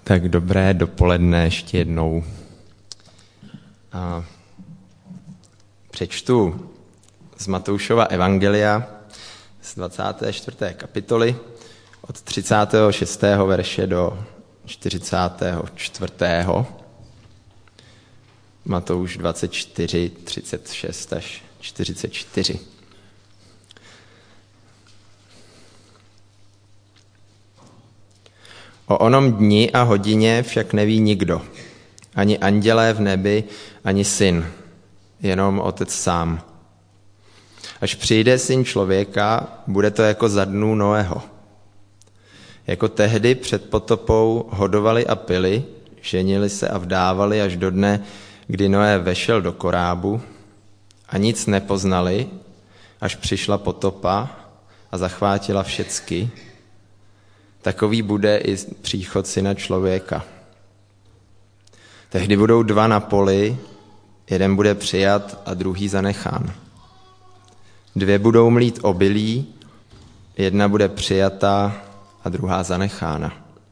Tak dobré dopoledne ještě jednou. Přečtu z Matoušova evangelia z 24. kapitoly od 36. verše do 44. Matouš 24, 36 až 44. O onom dni a hodině však neví nikdo, ani andělé v nebi, ani syn, jenom Otec sám. Až přijde Syn člověka, bude to jako za dnů Noého. Jako tehdy před potopou hodovali a pili, ženili se a vdávali až do dne, kdy Noé vešel do korábu a nic nepoznali, až přišla potopa a zachvátila všecky. Takový bude i příchod Syna člověka. Tehdy budou dva na poli, jeden bude přijat a druhý zanechán. Dvě budou mlít obilí, jedna bude přijata a druhá zanechána.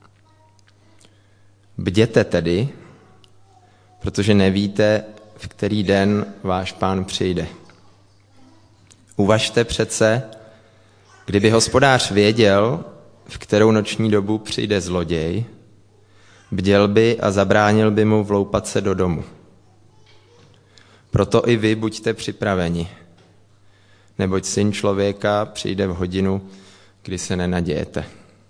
Bděte tedy, protože nevíte, v který den váš Pán přijde. Uvažte přece, kdyby hospodář věděl, v kterou noční dobu přijde zloděj, bděl by a zabránil by mu vloupat se do domu. Proto i vy buďte připraveni, neboť Syn člověka přijde v hodinu, kdy se nenadějete.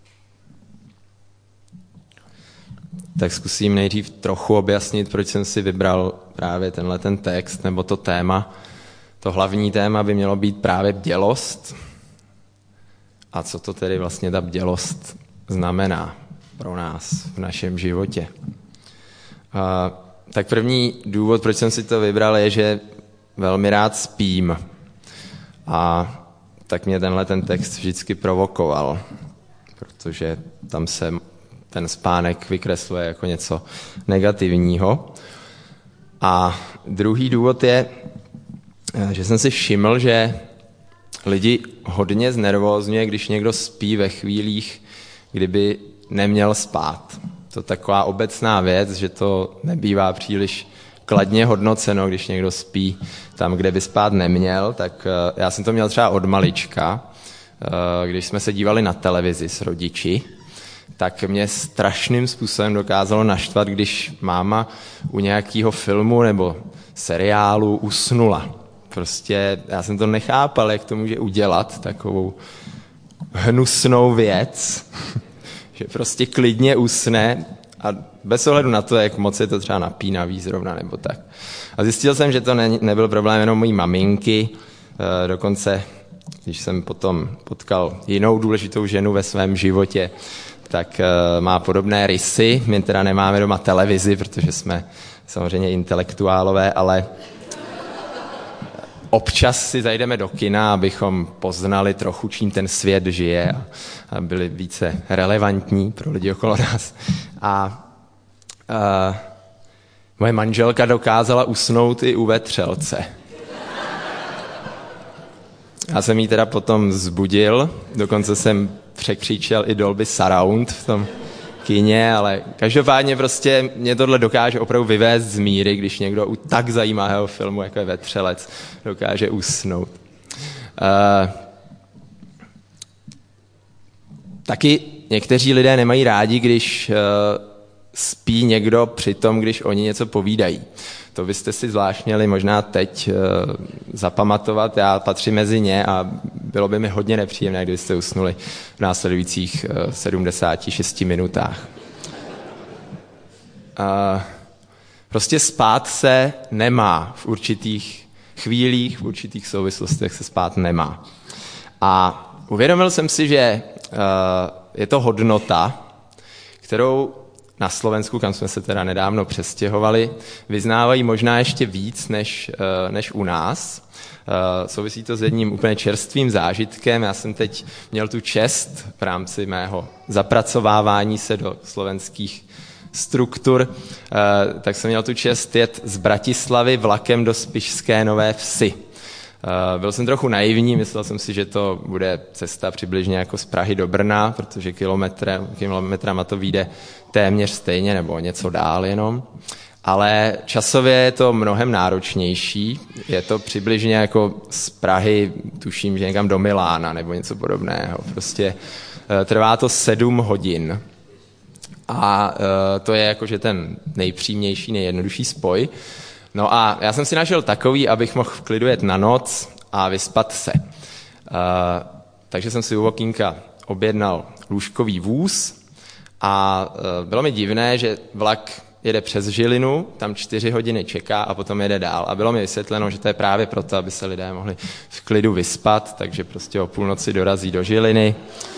Tak zkusím nejdřív trochu objasnit, proč jsem si vybral právě tenhle text, nebo to téma. To hlavní téma by mělo být právě bdělost. A co to tedy vlastně ta bdělost znamená pro nás v našem životě? Tak první důvod, proč jsem si to vybral, je, že velmi rád spím. A tak mě ten text vždycky provokoval, protože tam se ten spánek vykresluje jako něco negativního. A druhý důvod je, že jsem si všiml, že lidi hodně znervózňuje, když někdo spí ve chvílích, kdyby neměl spát. To je taková obecná věc, že to nebývá příliš kladně hodnoceno, když někdo spí tam, kde by spát neměl. Tak já jsem to měl třeba od malička, když jsme se dívali na televizi s rodiči, tak mě strašným způsobem dokázalo naštvat, když máma u nějakého filmu nebo seriálu usnula. Prostě já jsem to nechápal, jak to může udělat, takovou hnusnou věc, že prostě klidně usne a bez ohledu na to, jak moc je to třeba napínavý zrovna nebo tak. A zjistil jsem, že to nebyl problém jenom mojí maminky, dokonce, když jsem potom potkal jinou důležitou ženu ve svém životě, tak má podobné rysy. My teda nemáme doma televizi, protože jsme samozřejmě intelektuálové, ale občas si zajdeme do kina, abychom poznali trochu, čím ten svět žije a byli více relevantní pro lidi okolo nás. A moje manželka dokázala usnout i u vetřelce. Já jsem jí teda potom vzbudil, dokonce jsem překřičel i Dolby Surround v tom kině, ale každopádně prostě mě tohle dokáže opravdu vyvést z míry, když někdo u tak zajímavého filmu, jako je Vetřelec, dokáže usnout. Taky někteří lidé nemají rádi, když spí někdo při tom, když oni něco povídají. To byste si zvlášť měli možná teď zapamatovat, já patřím mezi ně a bylo by mi hodně nepříjemné, kdybyste usnuli v následujících 76 minutách. Prostě spát se nemá v určitých chvílích, v určitých souvislostech se spát nemá. A uvědomil jsem si, že je to hodnota, kterou na Slovensku, kam jsme se teda nedávno přestěhovali, vyznávají možná ještě víc než u nás. Souvisí to s jedním úplně čerstvým zážitkem. Já jsem teď měl tu čest v rámci mého zapracovávání se do slovenských struktur, tak jsem měl tu čest jet z Bratislavy vlakem do Spišské Nové Vsi. Byl jsem trochu naivní, myslel jsem si, že to bude cesta přibližně jako z Prahy do Brna, protože kilometrama to vyjde téměř stejně nebo něco dál jenom. Ale časově je to mnohem náročnější. Je to přibližně jako z Prahy, tuším, že někam do Milána nebo něco podobného. Prostě trvá to 7 hodin. A to je jakože ten nejpřímější, nejjednodušší spoj. No a já jsem si našel takový, abych mohl v klidu jet na noc a vyspat se. Takže jsem si u okýnka objednal lůžkový vůz a bylo mi divné, že vlak jede přes Žilinu, tam 4 hodiny čeká a potom jede dál. A bylo mi vysvětleno, že to je právě proto, aby se lidé mohli v klidu vyspat, takže prostě o půlnoci dorazí do Žiliny.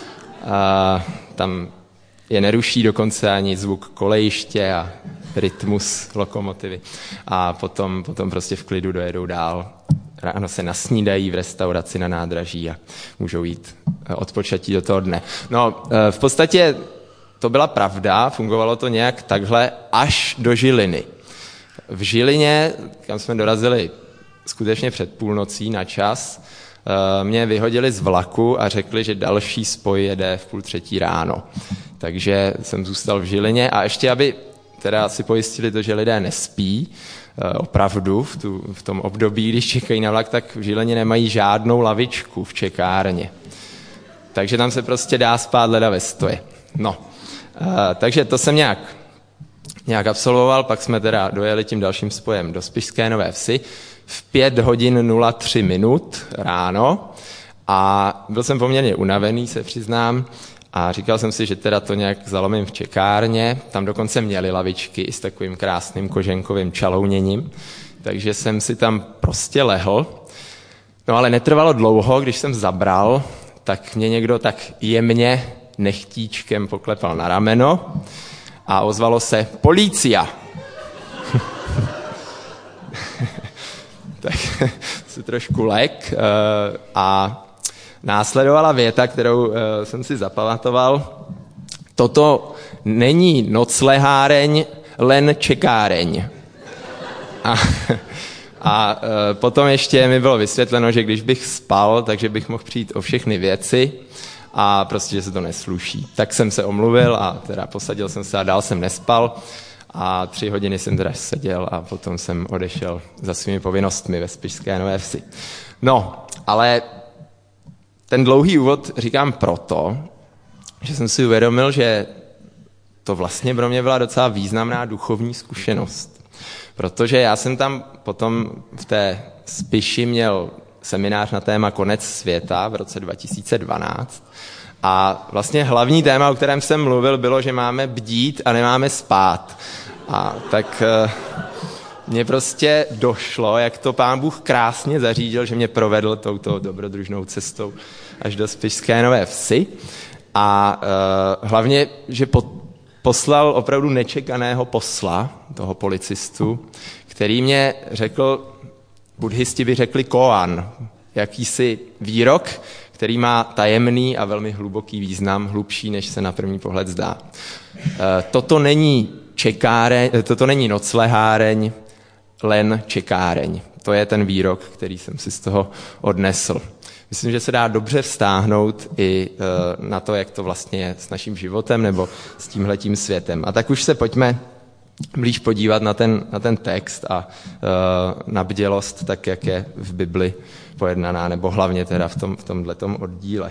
Tam je neruší dokonce ani zvuk kolejiště a rytmus lokomotivy. A potom prostě v klidu dojedou dál. Ráno se nasnídají v restauraci na nádraží a můžou jít odpočatí do toho dne. No, v podstatě to byla pravda, fungovalo to nějak takhle až do Žiliny. V Žilině, kam jsme dorazili skutečně před půlnocí na čas, mě vyhodili z vlaku a řekli, že další spoj jede v 2:30 ráno. Takže jsem zůstal v Žilině a ještě, aby teda si pojistili to, že lidé nespí, opravdu v tom období, když čekají na vlak, tak v Žilině nemají žádnou lavičku v čekárně. Takže tam se prostě dá spát leda ve stoje. No, takže to jsem nějak absolvoval, pak jsme teda dojeli tím dalším spojem do Spišské Nové Vsi v 5 hodin 03 minut ráno a byl jsem poměrně unavený, se přiznám, a říkal jsem si, že teda to nějak zalomím v čekárně, tam dokonce měli lavičky i s takovým krásným koženkovým čalouněním, takže jsem si tam prostě lehl. No ale netrvalo dlouho, když jsem zabral, tak mě někdo tak jemně nechtíčkem poklepal na rameno a ozvalo se Policia. Tak si trošku lek a následovala věta, kterou jsem si zapamatoval. Toto není nocleháreň, len čekáreň. A potom ještě mi bylo vysvětleno, že když bych spal, takže bych mohl přijít o všechny věci a prostě, že se to nesluší. Tak jsem se omluvil a teda posadil jsem se a dál jsem nespal a 3 hodiny jsem teda seděl a potom jsem odešel za svými povinnostmi ve Spišské Nové Vsi. No, ale ten dlouhý úvod říkám proto, že jsem si uvědomil, že to vlastně pro mě byla docela významná duchovní zkušenost. Protože já jsem tam potom v té Spiši měl seminář na téma Konec světa v roce 2012 a vlastně hlavní téma, o kterém jsem mluvil, bylo, že máme bdít a nemáme spát. A tak mně prostě došlo, jak to Pán Bůh krásně zařídil, že mě provedl touto dobrodružnou cestou až do Spišské Nové Vsi a hlavně, že poslal opravdu nečekaného posla, toho policistu, který mě řekl, buddhisti by řekli koan, jakýsi výrok, který má tajemný a velmi hluboký význam, hlubší, než se na první pohled zdá. Toto není nocleháreň, len čekáreň. To je ten výrok, který jsem si z toho odnesl. Myslím, že se dá dobře vztáhnout i na to, jak to vlastně je s naším životem nebo s tímhletím světem. A tak už se pojďme blíž podívat na ten text a na bdělost, tak jak je v Bibli pojednaná, nebo hlavně teda v tomhletom oddíle.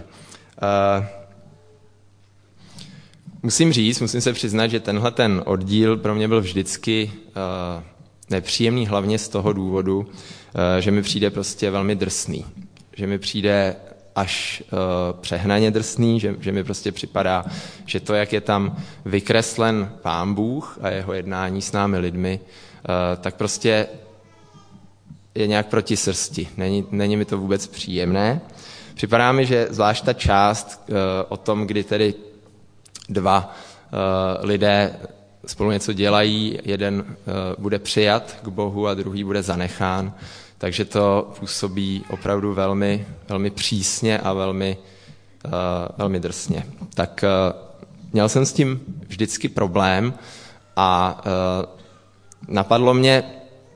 Musím se přiznat, že tenhle ten oddíl pro mě byl vždycky nepříjemný, hlavně z toho důvodu, že mi přijde prostě velmi drsný. Že mi přijde až přehnaně drsný, že mi prostě připadá, že to, jak je tam vykreslen Pán Bůh a jeho jednání s námi lidmi, tak prostě je nějak proti srsti. Není mi to vůbec příjemné. Připadá mi, že zvlášť ta část o tom, kdy tedy 2 lidé spolu něco dělají, jeden bude přijat k Bohu a druhý bude zanechán, takže to působí opravdu velmi, velmi přísně a velmi, velmi drsně. Tak měl jsem s tím vždycky problém a napadlo mě,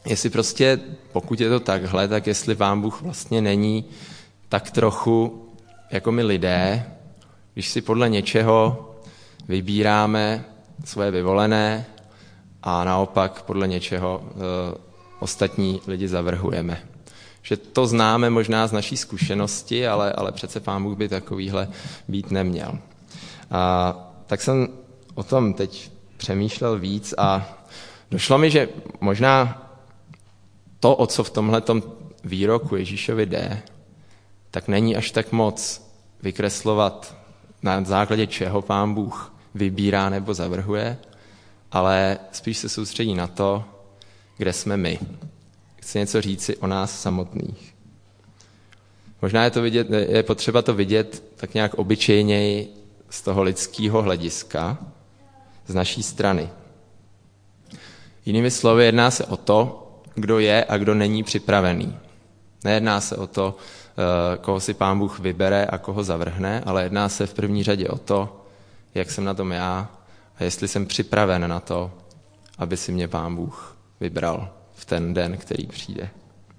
jestli prostě, pokud je to takhle, tak jestli Pán Bůh vlastně není tak trochu jako my lidé, když si podle něčeho vybíráme svoje vyvolené a naopak podle něčeho ostatní lidi zavrhujeme. Že to známe možná z naší zkušenosti, ale přece Pán Bůh by takovýhle být neměl. A tak jsem o tom teď přemýšlel víc a došlo mi, že možná to, o co v tomhletom výroku Ježíšovi jde, tak není až tak moc vykreslovat, na základě čeho Pán Bůh vybírá nebo zavrhuje, ale spíš se soustředí na to, kde jsme my. Chci něco říci o nás samotných. Možná je potřeba to vidět tak nějak obyčejněji z toho lidského hlediska, z naší strany. Jinými slovy, jedná se o to, kdo je a kdo není připravený. Nejedná se o to, koho si Pán Bůh vybere a koho zavrhne, ale jedná se v první řadě o to, jak jsem na tom já a jestli jsem připraven na to, aby si mě Pán Bůh vybral v ten den, který přijde.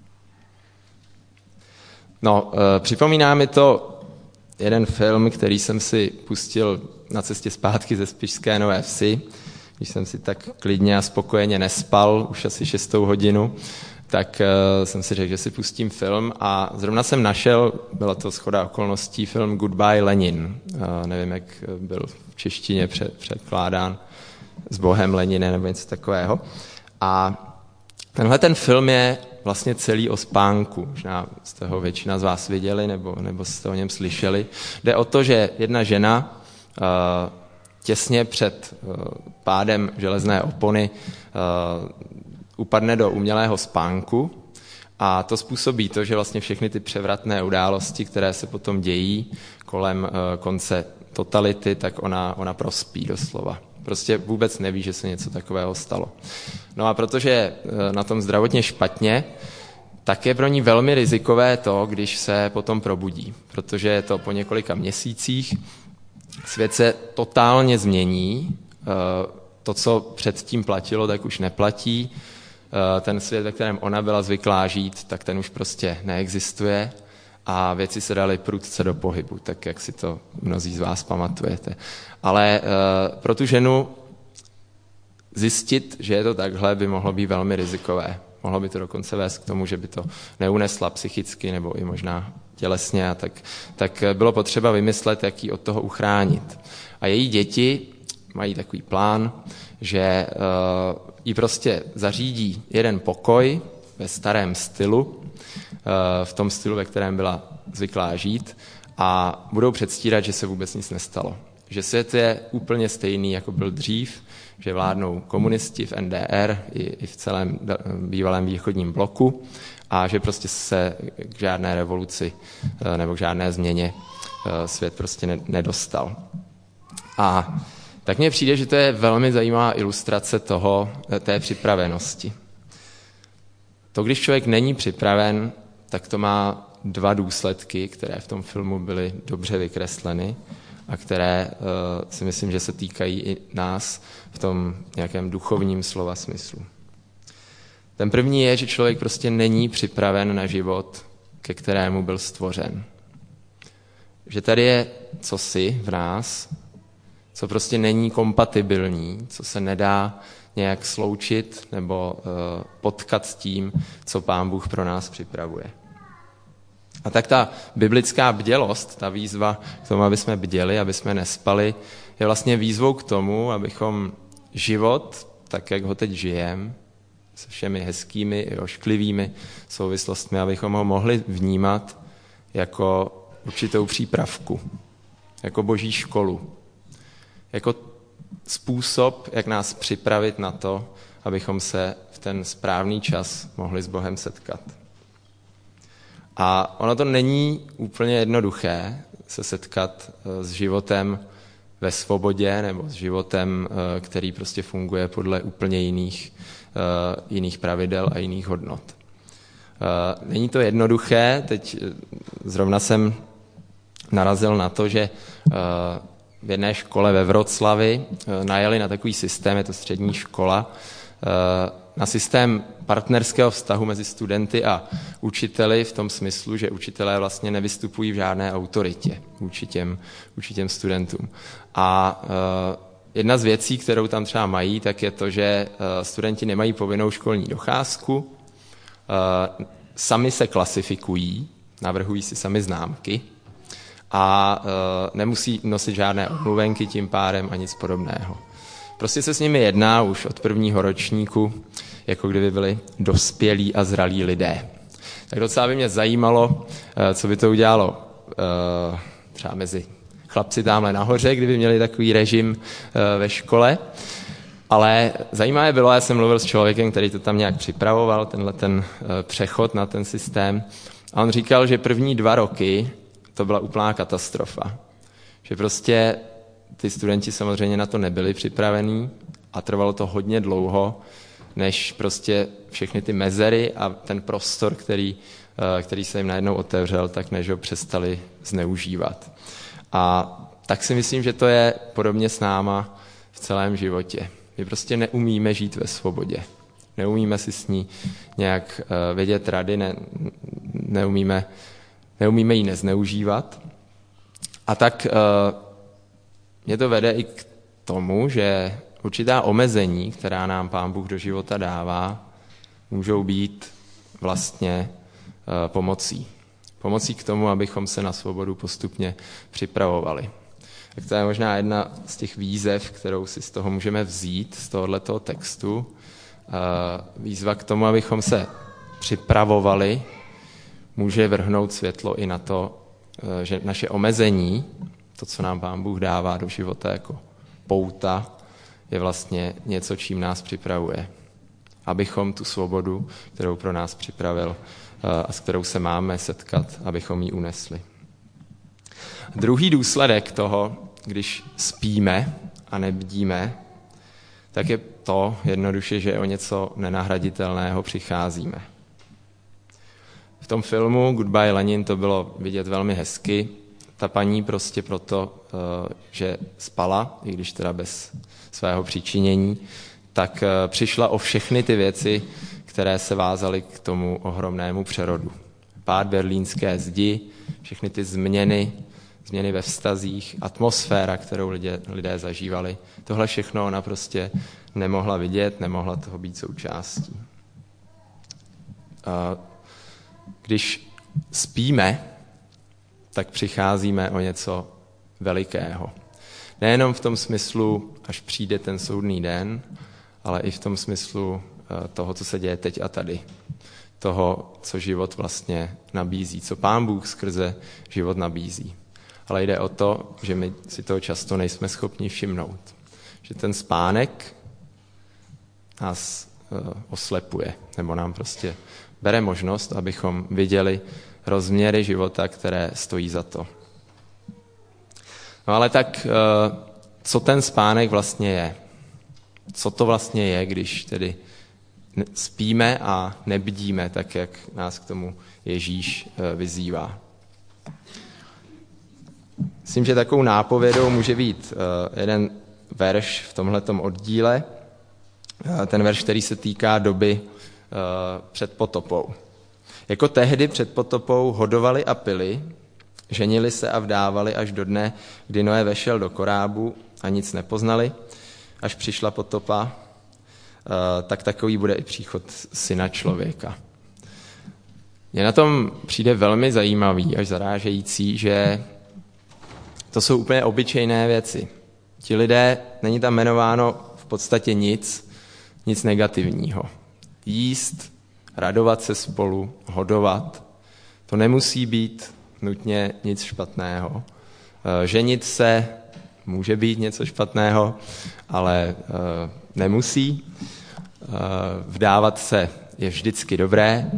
No, připomíná mi to jeden film, který jsem si pustil na cestě zpátky ze Spišské Nové Vsi, když jsem si tak klidně a spokojeně nespal, už asi 6. hodinu, tak jsem si řekl, že si pustím film a zrovna jsem našel, byla to shoda okolností, film Goodbye Lenin. Nevím, jak byl v češtině překládán, S Bohem Lenine nebo něco takového. A tenhle ten film je vlastně celý o spánku. Možná jste ho většina z vás viděli nebo jste o něm slyšeli. Jde o to, že jedna žena těsně před pádem železné opony upadne do umělého spánku a to způsobí to, že vlastně všechny ty převratné události, které se potom dějí kolem konce totality, tak ona prospí doslova. Prostě vůbec neví, že se něco takového stalo. No a protože je na tom zdravotně špatně, tak je pro ní velmi rizikové to, když se potom probudí, protože je to po několika měsících, svět se totálně změní, to, co předtím platilo, tak už neplatí, ten svět, ve kterém ona byla zvyklá žít, tak ten už prostě neexistuje a věci se daly prudce do pohybu, tak jak si to mnozí z vás pamatujete. Ale pro tu ženu zjistit, že je to takhle, by mohlo být velmi rizikové. Mohlo by to dokonce vést k tomu, že by to neunesla psychicky nebo i možná tělesně, a tak bylo potřeba vymyslet, jak ji od toho uchránit. A její děti mají takový plán, že jí prostě zařídí jeden pokoj ve starém stylu, v tom stylu, ve kterém byla zvyklá žít, a budou předstírat, že se vůbec nic nestalo. Že svět je úplně stejný, jako byl dřív, že vládnou komunisti v NDR i v celém bývalém východním bloku a že prostě se k žádné revoluci nebo k žádné změně svět prostě nedostal. A tak mně přijde, že to je velmi zajímavá ilustrace té připravenosti. To, když člověk není připraven, tak to má dva důsledky, které v tom filmu byly dobře vykresleny a které si myslím, že se týkají i nás v tom nějakém duchovním slova smyslu. Ten první je, že člověk prostě není připraven na život, ke kterému byl stvořen. Že tady je cosi v nás, co prostě není kompatibilní, co se nedá nějak sloučit nebo potkat s tím, co Pán Bůh pro nás připravuje. A tak ta biblická bdělost, ta výzva k tomu, aby jsme bděli, aby jsme nespali, je vlastně výzvou k tomu, abychom život, tak jak ho teď žijeme, se všemi hezkými i ošklivými souvislostmi, abychom ho mohli vnímat jako určitou přípravku, jako boží školu, jako způsob, jak nás připravit na to, abychom se v ten správný čas mohli s Bohem setkat. A ono to není úplně jednoduché se setkat s životem ve svobodě nebo s životem, který prostě funguje podle úplně jiných pravidel a jiných hodnot. Není to jednoduché, teď zrovna jsem narazil na to, že v jedné škole ve Vroclavi najeli na takový systém, je to střední škola, na systém partnerského vztahu mezi studenty a učiteli v tom smyslu, že učitelé vlastně nevystupují v žádné autoritě vůči těm studentům. A jedna z věcí, kterou tam třeba mají, tak je to, že studenti nemají povinnou školní docházku, sami se klasifikují, navrhují si sami známky a nemusí nosit žádné omluvenky tím pádem a nic podobného. Prostě se s nimi jedná už od prvního ročníku, jako kdyby byli dospělí a zralí lidé. Tak docela by mě zajímalo, co by to udělalo třeba mezi chlapci tamhle nahoře, kdyby měli takový režim ve škole. Ale zajímavé bylo, já jsem mluvil s člověkem, který to tam nějak připravoval, ten přechod na ten systém. A on říkal, že první 2 roky to byla úplná katastrofa. Že prostě ty studenti samozřejmě na to nebyli připravení a trvalo to hodně dlouho, než prostě všechny ty mezery a ten prostor, který se jim najednou otevřel, tak než ho přestali zneužívat. A tak si myslím, že to je podobně s náma v celém životě. My prostě neumíme žít ve svobodě. Neumíme si s ní nějak vědět rady, neumíme ji nezneužívat. A tak mě to vede i k tomu, že určitá omezení, která nám Pán Bůh do života dává, můžou být vlastně pomocí. Pomocí k tomu, abychom se na svobodu postupně připravovali. Tak to je možná jedna z těch výzev, kterou si z toho můžeme vzít, z tohoto textu. Výzva k tomu, abychom se připravovali, může vrhnout světlo i na to, že naše omezení, to, co nám Pán Bůh dává do života jako pouta, je vlastně něco, čím nás připravuje. Abychom tu svobodu, kterou pro nás připravil a s kterou se máme setkat, abychom ji unesli. Druhý důsledek toho, když spíme a nebdíme, tak je to jednoduše, že o něco nenahraditelného přicházíme. V tom filmu Goodbye Lenin to bylo vidět velmi hezky. Ta paní prostě proto, že spala, i když teda bez svého přičinění, tak přišla o všechny ty věci, které se vázaly k tomu ohromnému přerodu. Pád berlínské zdi, všechny ty změny ve vztazích, atmosféra, kterou lidé zažívali. Tohle všechno ona prostě nemohla vidět, nemohla toho být součástí. Když spíme, tak přicházíme o něco velikého. Nejenom v tom smyslu, až přijde ten soudný den, ale i v tom smyslu toho, co se děje teď a tady. Toho, co život vlastně nabízí, co Pán Bůh skrze život nabízí. Ale jde o to, že my si toho často nejsme schopni všimnout. Že ten spánek nás oslepuje, nebo nám prostě bere možnost, abychom viděli rozměry života, které stojí za to. No ale tak, co ten spánek vlastně je? Co to vlastně je, když tedy spíme a nebdíme, tak jak nás k tomu Ježíš vyzývá? Myslím, že takovou nápovědou může být jeden verš v tomhletom oddíle, ten verš, který se týká doby před potopou. Jako tehdy před potopou hodovali a pili, ženili se a vdávali až do dne, kdy Noé vešel do korábu a nic nepoznali, až přišla potopa, tak takový bude i příchod Syna člověka. Mně na tom přijde velmi zajímavý, až zarážející, že to jsou úplně obyčejné věci. Ti lidé, není tam jmenováno v podstatě nic negativního. Jíst, radovat se spolu, hodovat, to nemusí být nutně nic špatného. Ženit se může být něco špatného, ale nemusí. Vdávat se je vždycky dobré.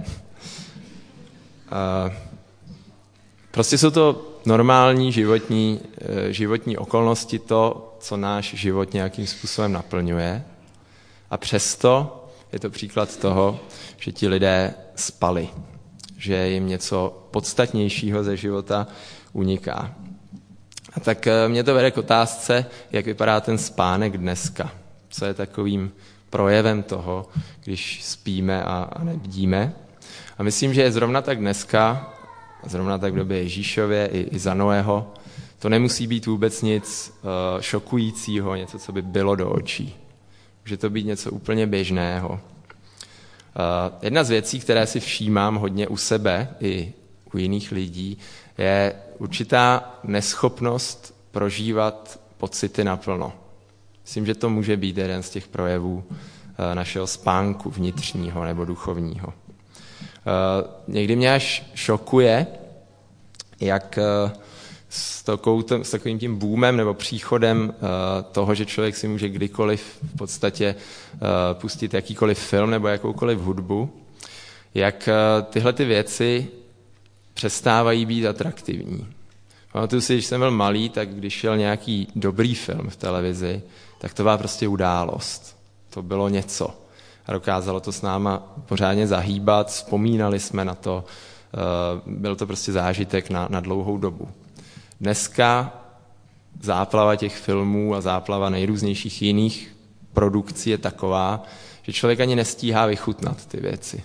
Prostě jsou to normální životní okolnosti, to, co náš život nějakým způsobem naplňuje. A přesto je to příklad toho, že ti lidé spali, že jim něco podstatnějšího ze života uniká. A tak mě to vede k otázce, jak vypadá ten spánek dneska. Co je takovým projevem toho, když spíme a nebdíme. A myslím, že je zrovna tak dneska, zrovna tak v době Ježíšově i za Noého, to nemusí být vůbec nic šokujícího, něco, co by bylo do očí. Může to být něco úplně běžného. Jedna z věcí, které si všímám hodně u sebe i u jiných lidí, je určitá neschopnost prožívat pocity naplno. Myslím, že to může být jeden z těch projevů našeho spánku vnitřního nebo duchovního. Někdy mě až šokuje, jak s takovým tím boomem nebo příchodem toho, že člověk si může kdykoliv v podstatě pustit jakýkoliv film nebo jakoukoliv hudbu, jak tyhle ty věci přestávají být atraktivní. Pamatuju si, když jsem byl malý, tak když šel nějaký dobrý film v televizi, tak to byla prostě událost. To bylo něco. A dokázalo to s náma pořádně zahýbat, vzpomínali jsme na to, byl to prostě zážitek na dlouhou dobu. Dneska záplava těch filmů a záplava nejrůznějších jiných produkcí je taková, že člověk ani nestíhá vychutnat ty věci.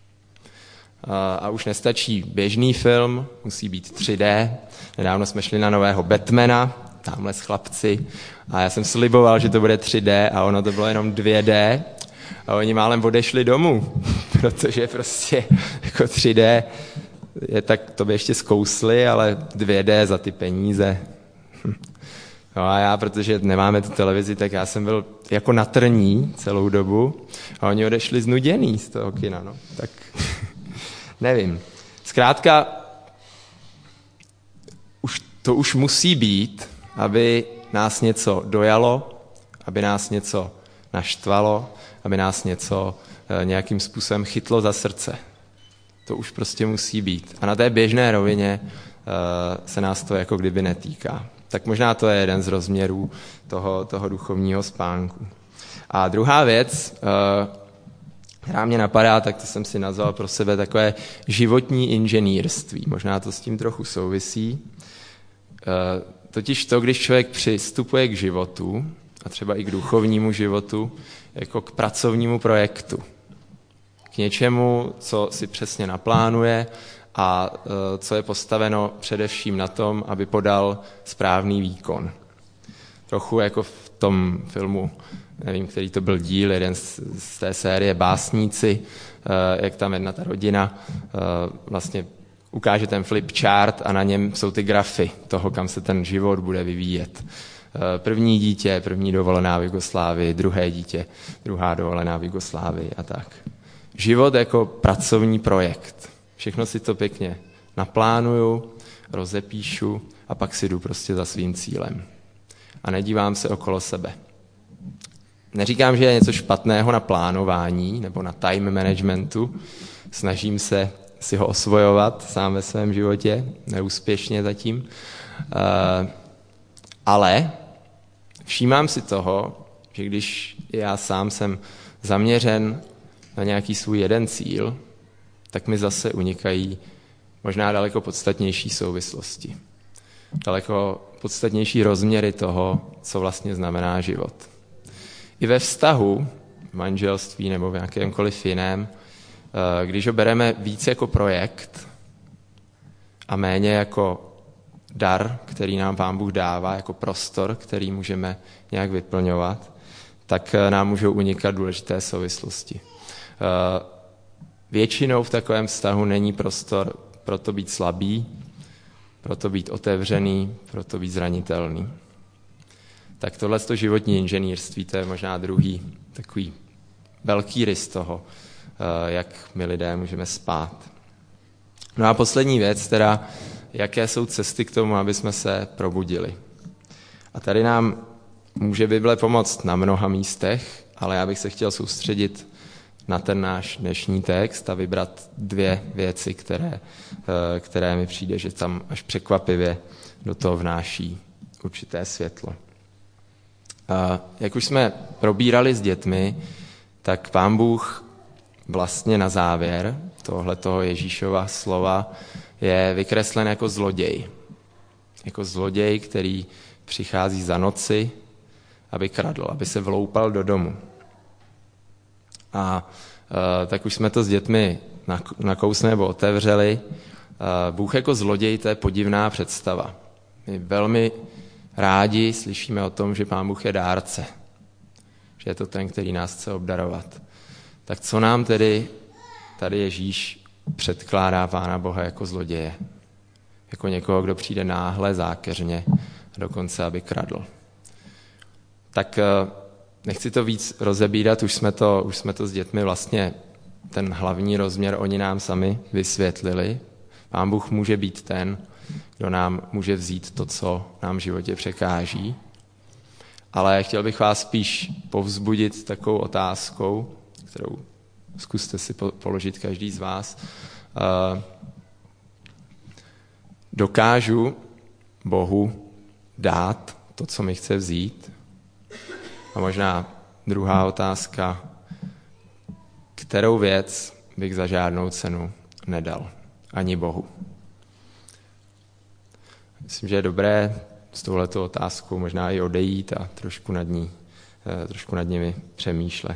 A už nestačí běžný film, musí být 3D. Nedávno jsme šli na nového Batmana, tamhle s chlapci, a já jsem sliboval, že to bude 3D a ono to bylo jenom 2D a oni málem odešli domů, protože prostě jako 3D je tak, to by ještě zkousli, ale 2D za ty peníze. No a já, protože nemáme tu televizi, tak já jsem byl jako na trní celou dobu a oni odešli znuděný z toho kina, no. Tak nevím. Zkrátka, to už musí být, aby nás něco dojalo, aby nás něco naštvalo, aby nás něco nějakým způsobem chytlo za srdce. To už prostě musí být. A na té běžné rovině se nás to jako kdyby netýká. Tak možná to je jeden z rozměrů toho duchovního spánku. A druhá věc, která mě napadá, tak to jsem si nazval pro sebe takové životní inženýrství. Možná to s tím trochu souvisí. Totiž to, když člověk přistupuje k životu, a třeba i k duchovnímu životu, jako k pracovnímu projektu. K něčemu, co si přesně naplánuje a co je postaveno především na tom, aby podal správný výkon. Trochu jako v tom filmu, nevím, který to byl díl, jeden z té série Básníci, jak tam jedna ta rodina vlastně ukáže ten flipchart a na něm jsou ty grafy toho, kam se ten život bude vyvíjet. První dítě, první dovolená v Jugoslávii, druhé dítě, druhá dovolená v Jugoslávii a tak. Život jako pracovní projekt. Všechno si to pěkně naplánuju, rozepíšu a pak si jdu prostě za svým cílem. A nedívám se okolo sebe. Neříkám, že je něco špatného na plánování nebo na time managementu. Snažím se si ho osvojovat sám ve svém životě, neúspěšně zatím. Ale všímám si toho, že když já sám jsem zaměřen na nějaký svůj jeden cíl, tak mi zase unikají možná daleko podstatnější souvislosti. Daleko podstatnější rozměry toho, co vlastně znamená život. I ve vztahu, v manželství nebo v jakémkoliv jiném, když ho bereme víc jako projekt a méně jako dar, který nám Pán Bůh dává, jako prostor, který můžeme nějak vyplňovat, tak nám můžou unikat důležité souvislosti. Většinou v takovém vztahu není prostor pro to být slabý, pro to být otevřený, pro to být zranitelný. Tak tohleto životní inženýrství, to je možná druhý takový velký rys toho, jak my lidé můžeme spát. No a poslední věc, teda, jaké jsou cesty k tomu, aby jsme se probudili. A tady nám může Bible pomoct na mnoha místech, ale já bych se chtěl soustředit na ten náš dnešní text a vybrat 2 věci, které mi přijde, že tam až překvapivě do toho vnáší určité světlo. Jak už jsme probírali s dětmi, tak Pán Bůh vlastně na závěr tohletoho Ježíšova slova je vykreslen jako zloděj. Jako zloděj, který přichází za noci, aby kradl, aby se vloupal do domu. A tak už jsme to s dětmi nakousli nebo otevřeli. Bůh jako zloděj, to je podivná představa. My velmi rádi slyšíme o tom, že Pán Bůh je dárce, že je to ten, který nás chce obdarovat. Tak co nám tedy tady Ježíš předkládá Pána Boha jako zloděje? Jako někoho, kdo přijde náhle, zákeřně a dokonce, aby kradl. Tak nechci to víc rozebírat, už jsme to s dětmi vlastně ten hlavní rozměr oni nám sami vysvětlili. Pán Bůh může být ten, kdo nám může vzít to, co nám v životě překáží. Ale chtěl bych vás spíš povzbudit takovou otázkou, kterou zkuste si položit každý z vás. Dokážu Bohu dát to, co mi chce vzít? A možná druhá otázka, kterou věc bych za žádnou cenu nedal, ani Bohu. Myslím, že je dobré s touhletou otázkou možná i odejít a trošku nad nimi přemýšlet.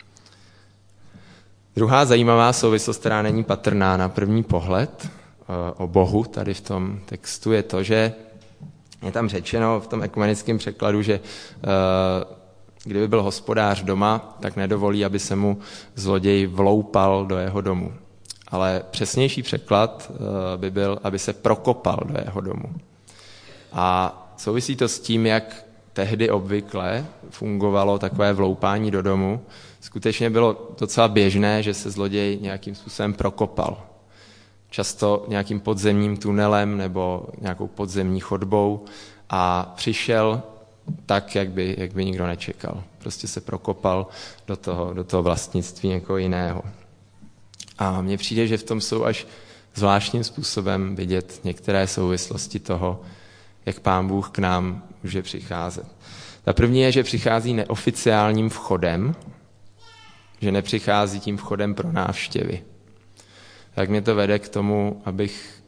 Druhá zajímavá souvislost, která není patrná na první pohled o Bohu tady v tom textu, je to, že je tam řečeno v tom ekumenickém překladu, že kdyby byl hospodář doma, tak nedovolí, aby se mu zloděj vloupal do jeho domu. Ale přesnější překlad by byl, aby se prokopal do jeho domu. A souvisí to s tím, jak tehdy obvykle fungovalo takové vloupání do domu. Skutečně bylo docela běžné, že se zloděj nějakým způsobem prokopal. Často nějakým podzemním tunelem nebo nějakou podzemní chodbou a přišel tak, jak by nikdo nečekal. Prostě se prokopal do toho vlastnictví někoho jiného. A mně přijde, že v tom jsou až zvláštním způsobem vidět některé souvislosti toho, jak Pán Bůh k nám může přicházet. Ta první je, že přichází neoficiálním vchodem, že nepřichází tím vchodem pro návštěvy. Tak mě to vede k tomu, abych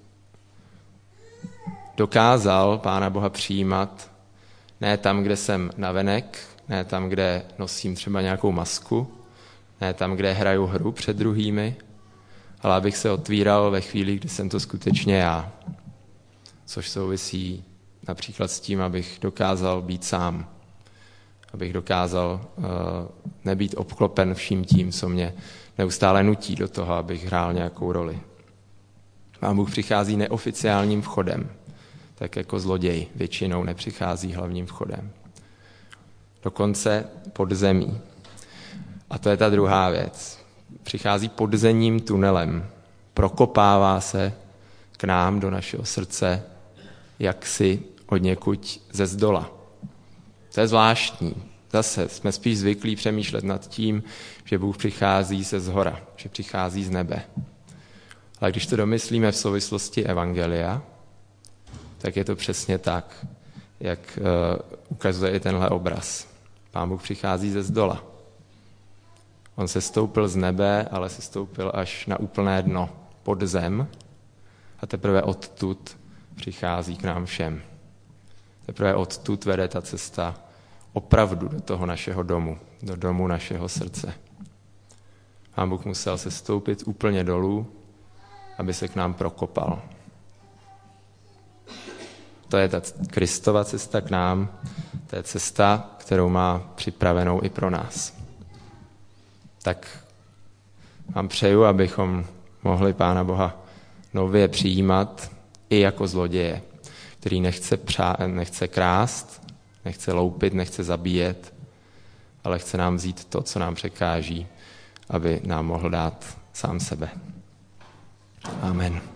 dokázal Pána Boha přijímat ne tam, kde jsem navenek, ne tam, kde nosím třeba nějakou masku, ne tam, kde hraju hru před druhými, ale abych se otvíral ve chvíli, kdy jsem to skutečně já. Což souvisí například s tím, abych dokázal být sám. Abych dokázal nebýt obklopen vším tím, co mě neustále nutí do toho, abych hrál nějakou roli. Pán Bůh přichází neoficiálním vchodem, tak jako zloděj většinou nepřichází hlavním vchodem. Dokonce pod zemí. A to je ta druhá věc. Přichází podzemním tunelem. Prokopává se k nám do našeho srdce jaksi od někud ze zdola. To je zvláštní. Zase jsme spíš zvyklí přemýšlet nad tím, že Bůh přichází ze zhora, že přichází z nebe. Ale když to domyslíme v souvislosti evangelia, tak je to přesně tak, jak ukazuje i tenhle obraz. Pán Bůh přichází ze zdola. On se stoupil z nebe, ale se stoupil až na úplné dno, pod zem, a teprve odtud přichází k nám všem. Teprve odtud vede ta cesta opravdu do toho našeho domu, do domu našeho srdce. Pán Bůh musel se stoupit úplně dolů, aby se k nám prokopal. To je ta Kristova cesta k nám, to je cesta, kterou má připravenou i pro nás. Tak vám přeju, abychom mohli Pána Boha nově přijímat i jako zloděje, který nechce krást, nechce loupit, nechce zabíjet, ale chce nám vzít to, co nám překáží, aby nám mohl dát sám sebe. Amen.